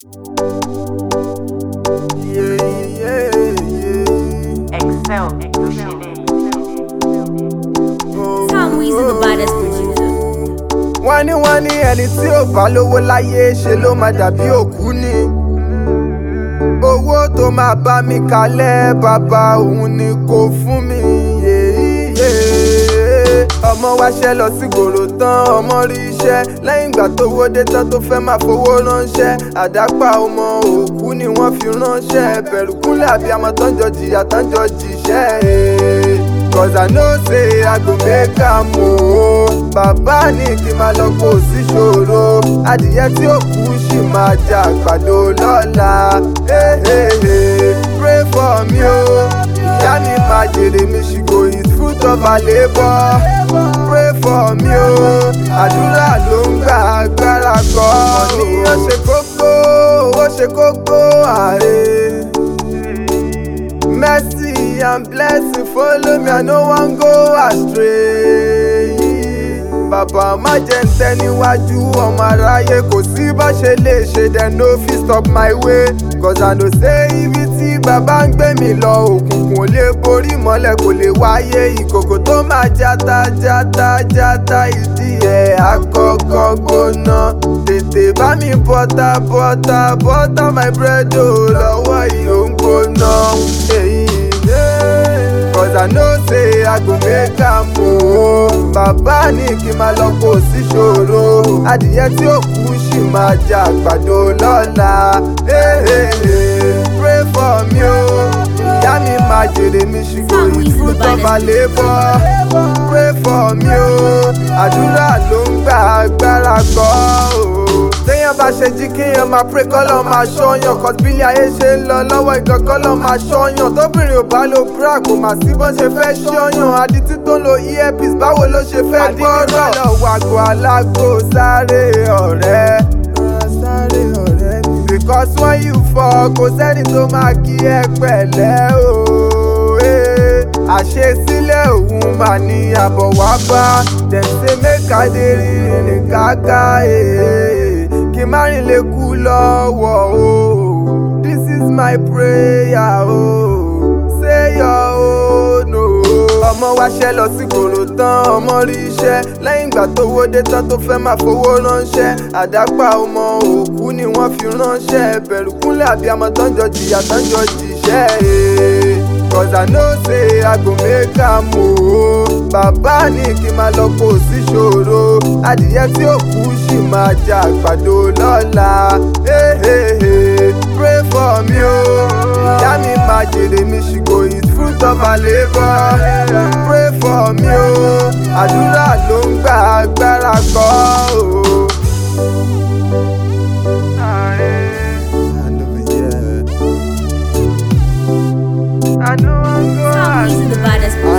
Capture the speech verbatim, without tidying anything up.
Yeah, yeah, yeah. Excel, Excel. Tom Weezy, the baddest producer. Wọ́n ní wọ́n ní ẹni tí ò bá lówó láyé ṣe ló máa dàbí òkú ni. Owó tó máa bá mi kalẹ̀ bàbá òun ni kò fún mi. Ọmọ wáṣẹ́ lọ sí gbòòrò tán, ọmọ rí iṣẹ́ lẹ́yìn ìgbà tó wó dé tán tó fẹ́ máa fowó ránṣẹ́. Àdápà ọmọ òkú ni wọ́n fi ránṣẹ́. Bẹ̀rù kúnlẹ̀ àbíamọ tán jọ jìyà tán jọ jìṣẹ́. Cause I know say I go make am o. Bàbá ní kí n máa lọ kó sí ṣòro. Adìyẹ tí ó kú ṣì máa jẹ àgbàdo lọ́la. Hey, hey, hey. Pray for me o. Ìyá mi máa jèrè mi, she go eat fruit of her labour. Pray for me o. Àdúrà ló ń gba agbára kọ́. Ọ̀nìyàn ṣe kókó, owó ṣe kókó ààrẹ. Mercy and blessing follow me, I no wan go astray. Bàbá má jẹ́ ń tẹ́ níwájú ọmọ aráyé, kò sí bá ṣe lè ṣe dem no fit stop my way. Cause I know say ibi tí bàbá ń gbé mi lọ òkùnkùn ò lè borí mọ́lẹ̀ kò lè wáyé. Ìkòkò tó máa játa játa játa ìdí ẹ̀ àkọ́kọ́ gbóná. Tètè bá mi bọ́tà bọ́tà bọ́tà my bread o, lọ́wọ́ ìhò ń gbóná. Cause I know say I go make am o. Bàbá ní kí n máa lọ kó sí ṣòro. Adìyẹ tí ó kú ṣì máa jẹ àgbàdo lọ́la. Hey, hey, hey. Pray for me o. Ìyá mi máa jèrè mi, she go eat fruit of her labour. Pray for me o. Àdúrà ló ń gba agbára kọ́ o. Téèyàn bá ṣe jí kéèyàn máa pray kọ́lọ́ máa ṣọ́yàn. Cause bí ilé ayé ṣe ń lọ lọ́wọ́ ìgan kọ́lọ́ máa ṣọ́yàn. Tóbìnrin ò bá lo bra kò mà sí bọ́n ṣe fẹ́ ṣọ́yàn. Adití tó ń lo earpiece báwo ló ṣe fẹ́ gbọ́rọ̀. Àdìgbò lọ wàgò alágbó sáré ọ̀rẹ́. Sáré ọ̀rẹ́ mi. Because when you fall kò sẹ́ni tó máa kí ẹ pẹ̀lẹ́ o. Àṣesílẹ̀ òun mà ní àbọ̀ wá bá. Dem say make I dey rìn káká. Kí má rìn lè kú lọ́wọ́ o. This is my prayer o. Say your own o. Ọmọ wáṣẹ́ lọ sí gbòòrò tán, ọmọ rí iṣẹ́ lẹ́yìn ìgbà tó wó dé tán tó fẹ́ máa fowó ránṣẹ́. Àdápà ọmọ òkú ni wọ́n fi ránṣẹ́. Bẹ̀rù kúnlẹ̀ àbíamọ tán jọ jìyà tán jọ jìṣẹ́. Cause I know say I go make am o. Bàbá ní kí n máa lọ kó sí ṣòro. Adìyẹ tí ó kú ṣì máa jẹ àgbàdo lọ́la. Hey, hey, hey. Pray for me o. Ìyá mi máa jèrè mi, she go eat fruit of her labour. Pray for me o. Àdúrà ló ń gba agbára kọ́ o. I know I'm Tom Weezy, the baddest producer.